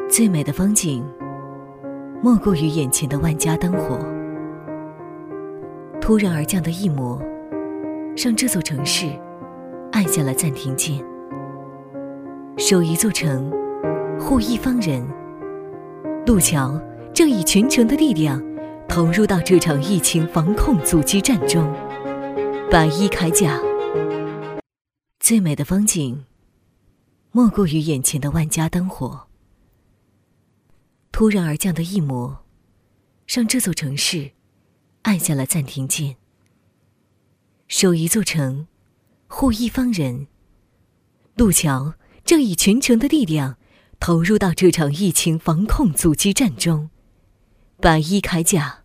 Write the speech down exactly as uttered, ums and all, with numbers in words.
最美的风景，莫过于眼前的万家灯火。突然而降的一抹，让这座城市按下了暂停键。守一座城，护一方人。路桥正以全城的力量投入到这场疫情防控阻击战中。白衣铠甲，最美的风景，莫过于眼前的万家灯火。突然而降的一抹，让这座城市按下了暂停键。守一座城，护一方人。路桥正以全城的力量投入到这场疫情防控阻击战中。白衣铠甲，